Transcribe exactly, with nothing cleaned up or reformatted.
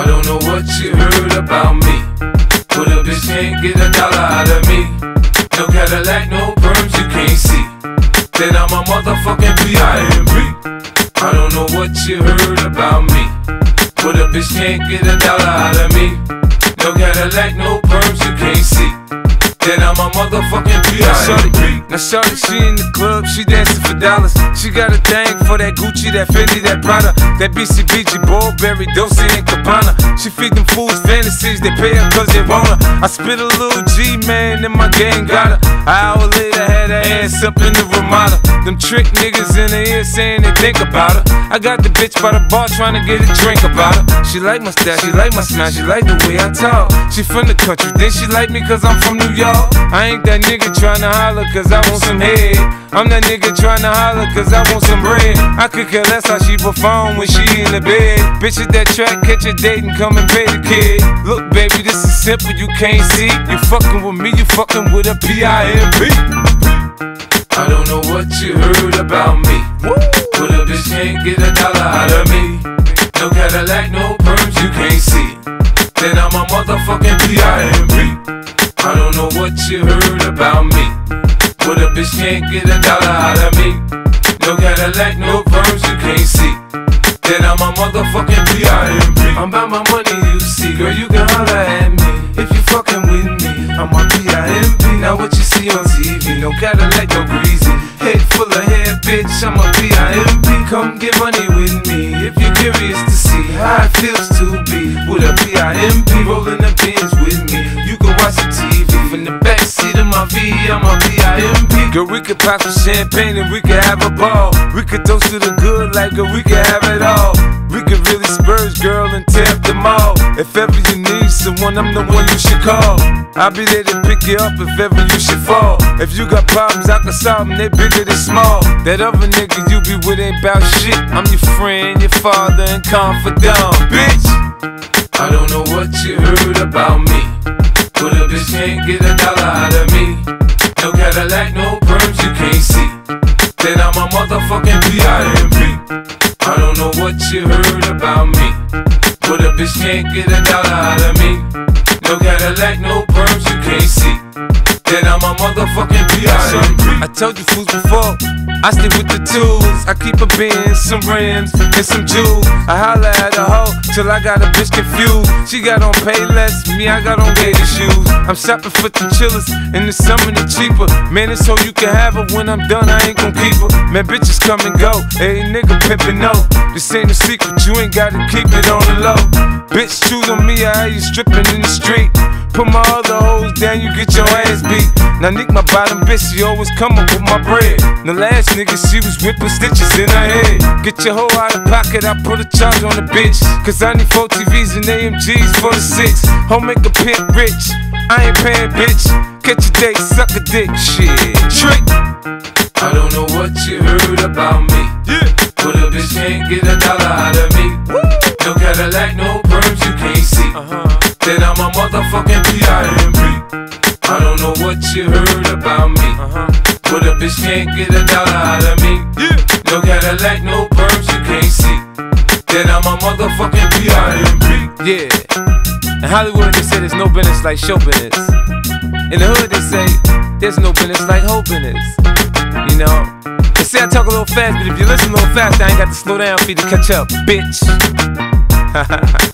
I don't know what you heard about me, but a bitch can't get a dollar out of me. No Cadillac, no perms, you can't see that I'm a motherfucking P I M P. I don't know what you heard about me, but a bitch can't get a dollar out of me. No Cadillac, no perms, you can't see that I'm a motherfucking P I M P. Now shorty, she in the club, she dancing for dollars. She got a thing for that Gucci, that Fendi, that Prada, that B C B G, Burberry, Dolce and Gabbana. She feed them fools fantasies, they pay her cause they want her. I spit a little G, man, and my gang got her. An hour later, had her ass up in the Ramada. Them trick niggas in the ear saying they think about her. I got the bitch by the bar trying to get a drink about her. She like my style, she like my smile, she like the way I talk. She from the country, then she like me cause I'm from New York. I ain't that nigga tryna holler cause I want some head. I'm that nigga tryna holler cause I want some bread. I could care less how she perform when she in the bed. Bitch at that track, catch a date and come and pay the kid. Look baby, this is simple, you can't see. You fucking with me, you fucking with a P I M P. I don't know what you heard about me, but a bitch can't get a dollar out of me. No Cadillac, no perms, you can't see that I'm a motherfucking P I M P. I don't know what you heard about me, but a bitch can't get a dollar out of me. No Cadillac, no perms, you can't see that I'm a motherfucking P I M P. I'm about my money, you see, girl, you can holler at me if you fucking with me. I'm a P I M P. Now what you see on T V, no Cadillac, no greasy, head full of hair, bitch, I'm a P I M P. Come get money with me if you're curious to see how it feels to be with a P I M P. Rolling the bins with me, you can watch the T V from the backseat of my V, I'm a P I M P. Girl, we could pop some champagne and we could have a ball. We could toast to the good like girl, we could have it all. We could really spurge, girl, and tear up them all. If ever you need someone, I'm the one you should call. I'll be there to pick you up if ever you should fall. If you got problems, I can solve them, they bigger than small. That other nigga you be with ain't bout shit. I'm your friend, your father, and confidant, bitch. I don't know what you heard about me, but a bitch can't get a dollar out of me. No Cadillac, no perms, you can't see that I'm a motherfucking P I M P. I don't know what you heard about me, but a bitch can't get a dollar out of me. No Cadillac, no perms, you can't see that I'm a motherfucking P I M P. I told you fools before, I stay with the tools. I keep a Benz, some rims, and some jewels. I holla at a hoe till I got a bitch confused. She got on Payless, me I got on gator shoes. I'm shopping for the chillers, in the summer they cheaper. Man, it's so you can have her, when I'm done I ain't gon' keep her. Man, bitches come and go, hey nigga pimpin' no. This ain't a secret, you ain't gotta keep it on the low. Bitch, choose on me, I you strippin' in the street. Put my other hoes down, you get your ass beat. Now Nick, my bottom bitch, she always come up with my bread. The last nigga, she was whipping stitches in her head. Get your hoe out of pocket, I put a charge on the bitch. Cause I need four T Vs and A M Gs for the six. Home make a pimp rich, I ain't paying bitch. Catch a date, suck a dick, shit, trick. I don't know what you heard about me, Yeah. but a bitch can't get a dollar out of me. Woo. No Cadillac, no perms, you can't see Uh-huh. that I'm a motherfucking P I M P. I don't know what you heard about me, Uh-huh. but a bitch can't get a dollar out of me. Yeah. No Cadillac, no perms, you can't see that I'm a motherfucking P I M P. Yeah. In Hollywood they say there's no business like show business. In the hood they say there's no business like hoe business. You know? They say I talk a little fast, but if you listen a little fast, I ain't got to slow down for you to catch up, bitch.